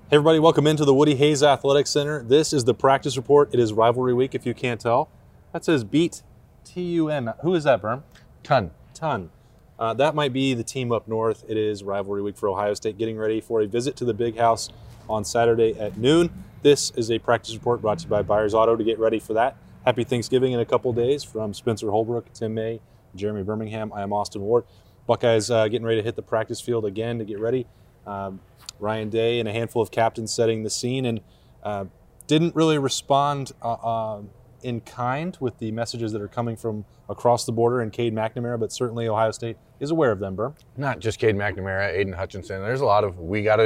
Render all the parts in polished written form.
Hey everybody, welcome into the Woody Hayes Athletic Center. This is the practice report. It is rivalry week, if you can't tell. That says beat T-U-N. Who is that, Berm? Ton. That might be the team up north. It is rivalry week for Ohio State, getting ready for a visit to the Big House on Saturday at noon. This is a practice report brought to you by Byers Auto to get ready for that. Happy Thanksgiving in a couple days from Spencer Holbrook, Tim May, Jeremy Birmingham. I am Austin Ward. Buckeyes getting ready to hit the practice field again to get ready. Ryan Day and a handful of captains setting the scene, and didn't really respond in kind with the messages that are coming from across the border and Cade McNamara, but certainly Ohio State is aware of them, Berm. Not just Cade McNamara, Aiden Hutchinson. There's a lot of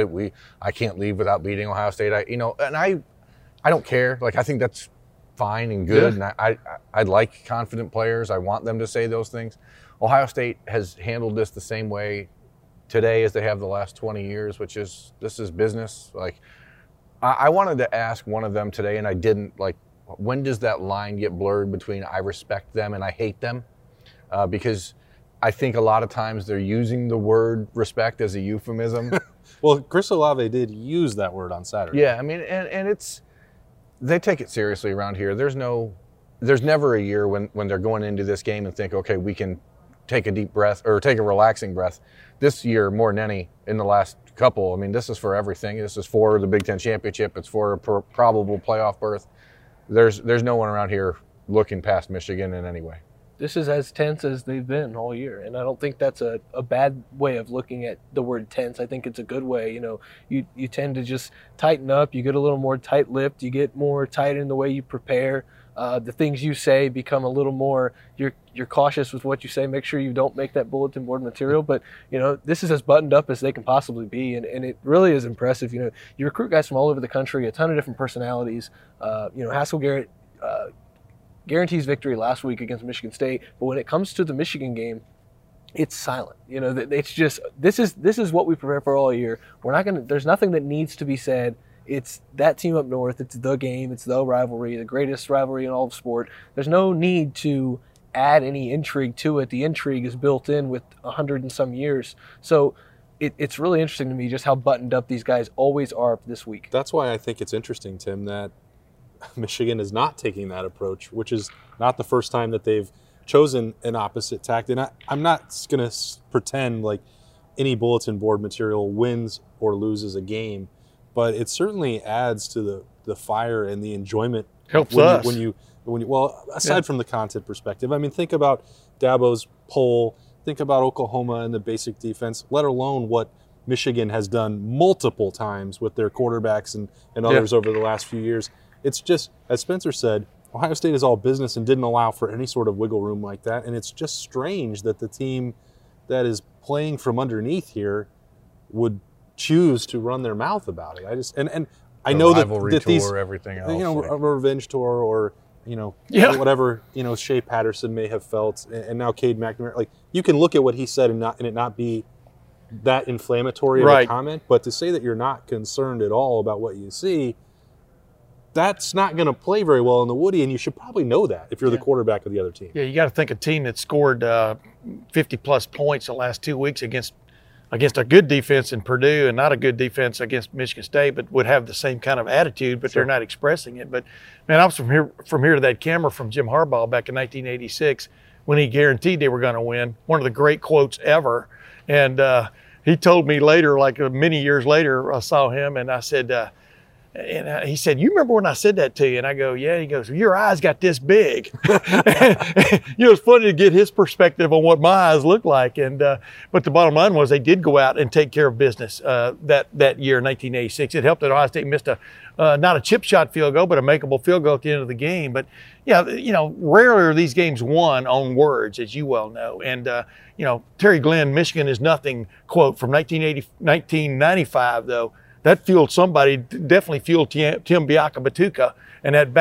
I can't leave without beating Ohio State. I don't care. Like, I think that's fine and good, yeah. And I like confident players. I want them to say those things. Ohio State has handled this the same way today as they have the last 20 years, which is, this is business. Like, I wanted to ask one of them today, and I didn't, like, when does that line get blurred between I respect them and I hate them? Because I think a lot of times they're using the word respect as a euphemism. Well, Chris Olave did use that word on Saturday. Yeah, I mean, and it's, they take it seriously around here. There's never a year when they're going into this game and think, okay, we can take a deep breath or take a relaxing breath. This year, more than any in the last couple, I mean, this is for everything. This is for the Big Ten championship. It's for a probable playoff berth. There's no one around here looking past Michigan in any way. This is as tense as they've been all year, and I don't think that's a bad way of looking at the word tense. I think it's a good way. You know, you tend to just tighten up. You get a little more tight-lipped. You get more tight in the way you prepare. The things you say become a little more, you're cautious with what you say. Make sure you don't make that bulletin board material. But, you know, this is as buttoned up as they can possibly be. And it really is impressive. You know, you recruit guys from all over the country, a ton of different personalities. Haskell Garrett guarantees victory last week against Michigan State. But when it comes to the Michigan game, it's silent. You know, it's just, this is what we prepare for all year. There's nothing that needs to be said. It's that team up north. It's the game. It's the rivalry, the greatest rivalry in all of sport. There's no need to add any intrigue to it. The intrigue is built in with 100 and some years. So it's really interesting to me just how buttoned up these guys always are this week. That's why I think it's interesting, Tim, that Michigan is not taking that approach, which is not the first time that they've chosen an opposite tact. And I'm not going to pretend like any bulletin board material wins or loses a game. But it certainly adds to the fire and the enjoyment. Helps us. Well, aside from the content perspective, I mean, think about Dabo's poll, think about Oklahoma and the basic defense, let alone what Michigan has done multiple times with their quarterbacks and others over the last few years. It's just, as Spencer said, Ohio State is all business and didn't allow for any sort of wiggle room like that. And it's just strange that the team that is playing from underneath here would choose to run their mouth about it. I know that these everything else, a revenge tour or whatever Shea Patterson may have felt, and now Cade McNamara, like, you can look at what he said and it not be that inflammatory of a comment, but to say that you're not concerned at all about what you see, that's not going to play very well in the Woody, and you should probably know that if you're the quarterback of the other team. Yeah, you got to think a team that scored 50 plus points the last 2 weeks against a good defense in Purdue and not a good defense against Michigan State, but would have the same kind of attitude, but They're not expressing it. But, man, I was from here to that camera from Jim Harbaugh back in 1986 when he guaranteed they were going to win. One of the great quotes ever. And he told me later, like many years later, I saw him and I said, he said, "You remember when I said that to you?" And I go, "Yeah." He goes, "Your eyes got this big." It's funny to get his perspective on what my eyes look like. And but the bottom line was they did go out and take care of business that year, 1986. It helped that Ohio State missed not a chip shot field goal, but a makeable field goal at the end of the game. But yeah, rarely are these games won on words, as you well know. And Terry Glenn, Michigan is nothing quote from 1995 though. That fueled somebody, definitely fueled Tim Biakabatuka and that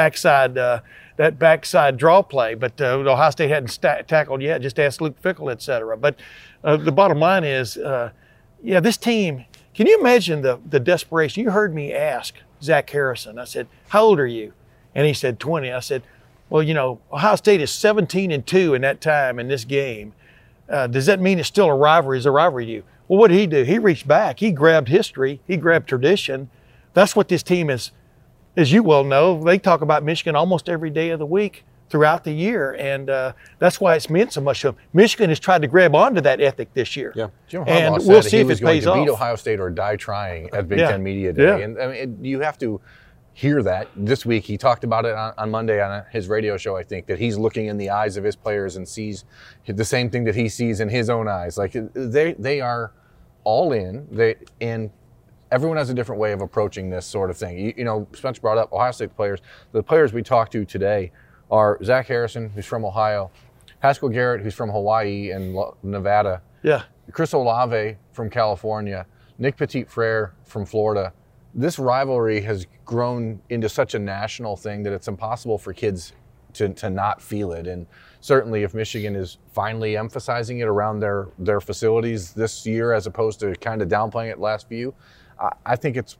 backside draw play. But Ohio State hadn't tackled yet. Just ask Luke Fickell, et cetera. But the bottom line is, this team, can you imagine the desperation? You heard me ask Zach Harrison. I said, "How old are you?" And he said, 20. I said, well, Ohio State is 17-2 in that time in this game. Does that mean it's still a rivalry? Is a rivalry to you? Well, what did he do? He reached back. He grabbed history. He grabbed tradition. that's what this team is. As you well know, they talk about Michigan almost every day of the week throughout the year, and that's why it's meant so much to them. Michigan has tried to grab onto that ethic this year. Yeah. Jim And Harbaugh we'll said see he if was it going pays to beat off. Ohio State or die trying at Big Yeah. Ten Media Day. Yeah. And I mean, you have to hear that. This week, he talked about it on Monday on his radio show, I think, that he's looking in the eyes of his players and sees the same thing that he sees in his own eyes. Like, they are all in. And everyone has a different way of approaching this sort of thing. You know, Spencer brought up Ohio State players. The players we talked to today are Zach Harrison, who's from Ohio, Haskell Garrett, who's from Hawaii and Nevada, Yeah. Chris Olave from California, Nick Petit-Frere from Florida. This rivalry has grown into such a national thing that it's impossible for kids to not feel it. And certainly if Michigan is finally emphasizing it around their facilities this year as opposed to kind of downplaying it last few, I think it's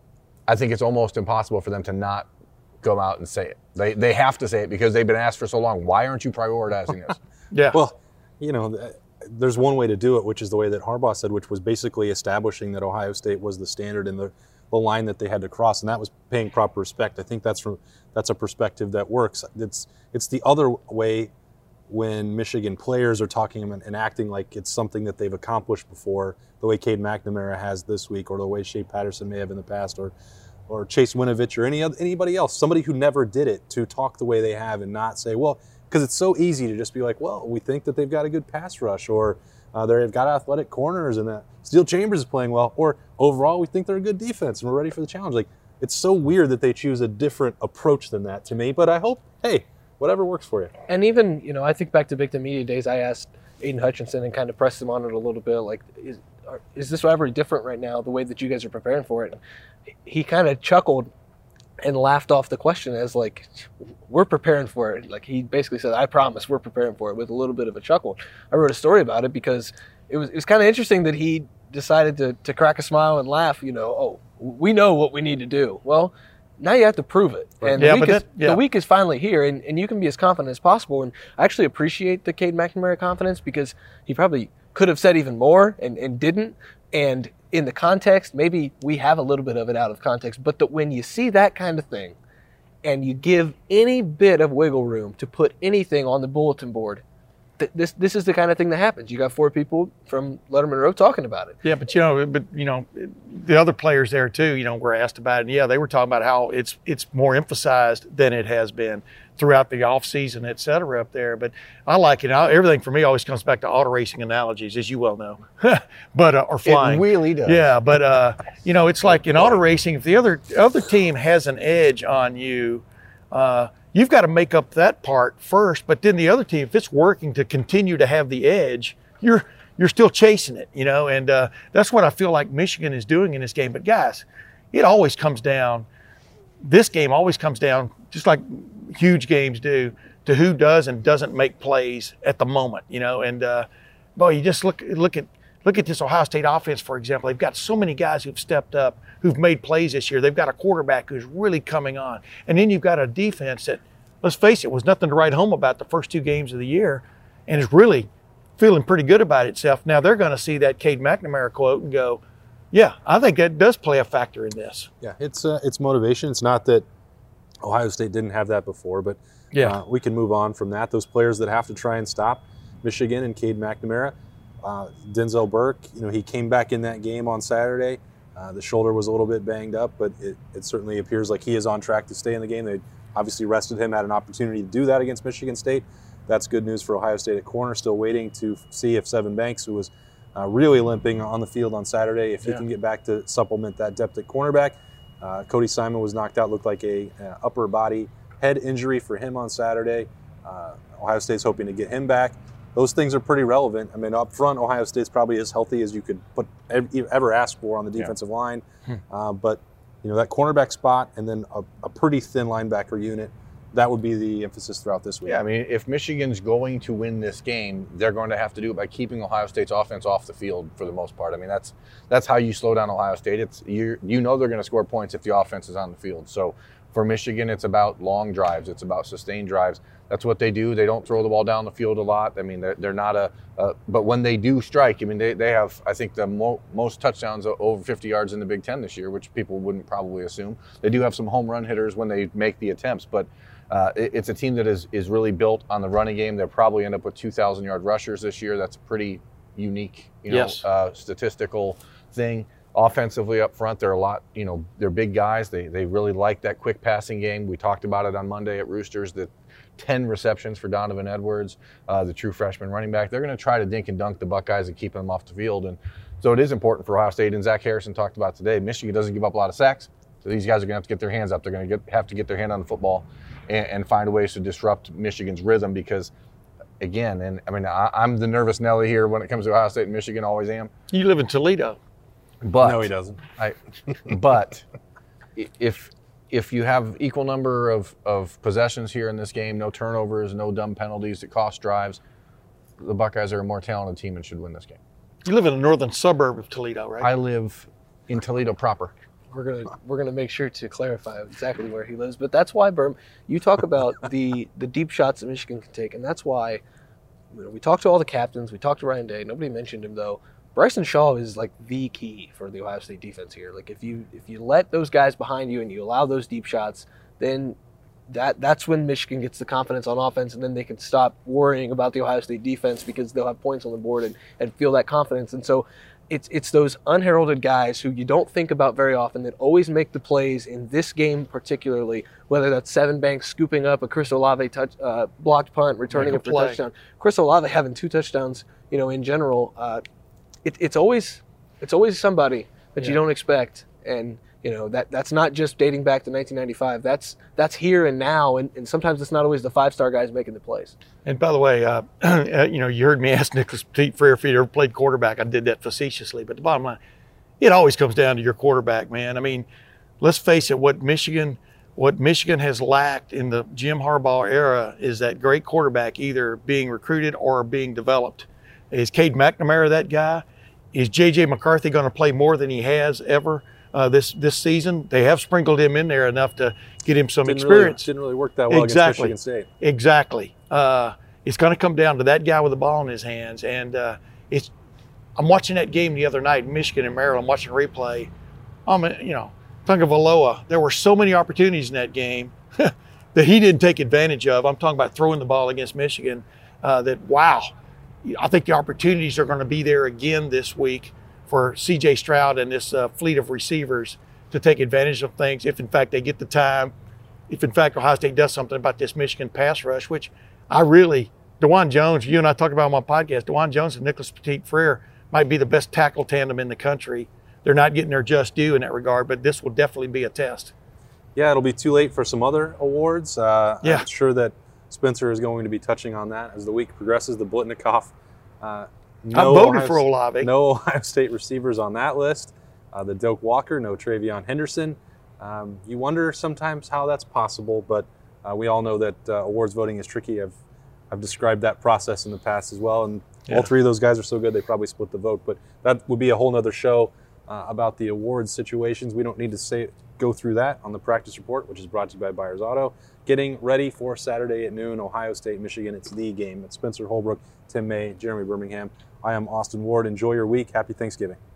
almost impossible for them to not come out and say it. They have to say it because they've been asked for so long. Why aren't you prioritizing this? Yeah. Well, you know, there's one way to do it, which is the way that Harbaugh said, which was basically establishing that Ohio State was the standard and the line that they had to cross, and that was paying proper respect. I think that's a perspective that works. It's the other way when Michigan players are talking and acting like it's something that they've accomplished before, the way Cade McNamara has this week, or the way Shea Patterson may have in the past, or Chase Winovich, or anybody else, somebody who never did it, to talk the way they have and not say, well, because it's so easy to just be like, well, we think that they've got a good pass rush, or they've got athletic corners, and that Steel Chambers is playing well, or overall we think they're a good defense and we're ready for the challenge. Like, it's so weird that they choose a different approach than that to me, but I hope, hey, whatever works for you. And even, you know, I think back to Big Ten Media Days, I asked Aiden Hutchinson and kind of pressed him on it a little bit, like, is this rivalry different right now, the way that you guys are preparing for it? And he kind of chuckled and laughed off the question as like, we're preparing for it. Like, he basically said, I promise we're preparing for it, with a little bit of a chuckle. I wrote a story about it because it was kind of interesting that he decided to crack a smile and laugh, you know, oh, we know what we need to do. Well, now you have to prove it. And the week is finally here, and you can be as confident as possible. And I actually appreciate the Cade McNamara confidence, because he probably could have said even more and didn't. And in the context, maybe we have a little bit of it out of context, but that when you see that kind of thing and you give any bit of wiggle room to put anything on the bulletin board, this is the kind of thing that happens. You got 4 people from Letterman Row talking about it. Yeah, but the other players there too, were asked about it. And yeah, they were talking about how it's more emphasized than it has been throughout the off season, et cetera, up there. But I like it. Everything for me always comes back to auto racing analogies, as you well know, but or flying. It really does. Yeah, but it's like in auto racing, if the other team has an edge on you, you've got to make up that part first. But then the other team, if it's working to continue to have the edge, you're still chasing it, and that's what I feel like Michigan is doing in this game. But guys, it always comes down. This game always comes down, just like huge games do, to who does and doesn't make plays at the moment, And boy, you just look at this Ohio State offense, for example. They've got so many guys who've stepped up, who've made plays this year. They've got a quarterback who's really coming on, and then you've got a defense that, let's face it, was nothing to write home about the first 2 games of the year, and is really feeling pretty good about itself. Now they're going to see that Cade McNamara quote and go, yeah, I think that does play a factor in this. Yeah, it's motivation. It's not that Ohio State didn't have that before, but we can move on from that. Those players that have to try and stop Michigan and Cade McNamara, Denzel Burke, he came back in that game on Saturday. The shoulder was a little bit banged up, but it certainly appears like he is on track to stay in the game. They obviously rested him, had an opportunity to do that against Michigan State. That's good news for Ohio State at corner. Still waiting to see if Sevyn Banks, who was really limping on the field on Saturday, if he can get back to supplement that depth at cornerback. Cody Simon was knocked out, looked like a upper body head injury for him on Saturday. Ohio State's hoping to get him back. Those things are pretty relevant. I mean, up front, Ohio State's probably as healthy as you could ever ask for on the defensive line. But that cornerback spot and then a pretty thin linebacker unit, that would be the emphasis throughout this week. Yeah, I mean, if Michigan's going to win this game, they're going to have to do it by keeping Ohio State's offense off the field for the most part. I mean, that's how you slow down Ohio State. They're going to score points if the offense is on the field. So For Michigan, it's about long drives. It's about sustained drives. That's what they do. They don't throw the ball down the field a lot. I mean, they're not but when they do strike, I mean, they have, I think, the most touchdowns over 50 yards in the Big Ten this year, which people wouldn't probably assume. They do have some home run hitters when they make the attempts, but it's a team that is really built on the running game. They'll probably end up with 2,000-yard rushers this year. That's a pretty unique, statistical thing. Offensively up front, they're a lot, they're big guys. They really like that quick passing game. We talked about it on Monday at Roosters, the 10 receptions for Donovan Edwards, the true freshman running back. They're going to try to dink and dunk the Buckeyes and keep them off the field. And so it is important for Ohio State. And Zach Harrison talked about today, Michigan doesn't give up a lot of sacks. So these guys are going to have to get their hands up. They're going to have to get their hand on the football and find ways to disrupt Michigan's rhythm because, again, and I mean, I'm the nervous Nelly here when it comes to Ohio State and Michigan, always am. You live in Toledo. But no, he doesn't. But if you have equal number of possessions here in this game, no turnovers, no dumb penalties that cost drives, the Buckeyes are a more talented team and should win this game. You live in the northern suburb of Toledo, right? I live in Toledo proper. We're gonna make sure to clarify exactly where he lives, but that's why, Berm, you talk about the deep shots that Michigan can take, and that's why we talked to all the captains, we talked to Ryan Day. Nobody mentioned him though. Bryson Shaw is like the key for the Ohio State defense here. Like if you let those guys behind you and you allow those deep shots, then that's when Michigan gets the confidence on offense, and then they can stop worrying about the Ohio State defense because they'll have points on the board and feel that confidence. And so it's those unheralded guys who you don't think about very often that always make the plays in this game particularly, whether that's Sevyn Banks scooping up a Chris Olave blocked punt, returning it for a touchdown. Chris Olave having 2 touchdowns, in general. It's always somebody that you don't expect, and that's not just dating back to 1995. That's here and now, and sometimes it's not always the 5-star guys making the plays. And by the way, you heard me ask Nicholas Petit-Frere if he ever played quarterback. I did that facetiously, but the bottom line, it always comes down to your quarterback, man. I mean, let's face it, what Michigan has lacked in the Jim Harbaugh era is that great quarterback either being recruited or being developed. Is Cade McNamara that guy? Is J.J. McCarthy going to play more than he has ever this season? They have sprinkled him in there enough to get him some experience. Didn't really work that well against Michigan State. Exactly. It's going to come down to that guy with the ball in his hands. And I'm watching that game the other night, Michigan and Maryland, watching a replay. Tagovailoa, there were so many opportunities in that game that he didn't take advantage of. I'm talking about throwing the ball against Michigan. I think the opportunities are going to be there again this week for C.J. Stroud and this fleet of receivers to take advantage of things if, in fact, they get the time, if, in fact, Ohio State does something about this Michigan pass rush, which DeJuan Jones, you and I talked about on my podcast, DeJuan Jones and Nicholas Petit-Frere might be the best tackle tandem in the country. They're not getting their just due in that regard, but this will definitely be a test. Yeah, it'll be too late for some other awards. I'm sure that Spencer is going to be touching on that as the week progresses. The Blitnikoff. I voted for Olave. No Ohio State receivers on that list. The Doak Walker, no Travion Henderson. You wonder sometimes how that's possible, but we all know that awards voting is tricky. I've described that process in the past as well, and all 3 of those guys are so good they probably split the vote. But that would be a whole nother show about the awards situations. We don't need to go through that on the practice report, which is brought to you by Byers Auto. Getting ready for Saturday at noon, Ohio State, Michigan. It's the game. It's Spencer Holbrook, Tim May, Jeremy Birmingham. I am Austin Ward. Enjoy your week. Happy Thanksgiving.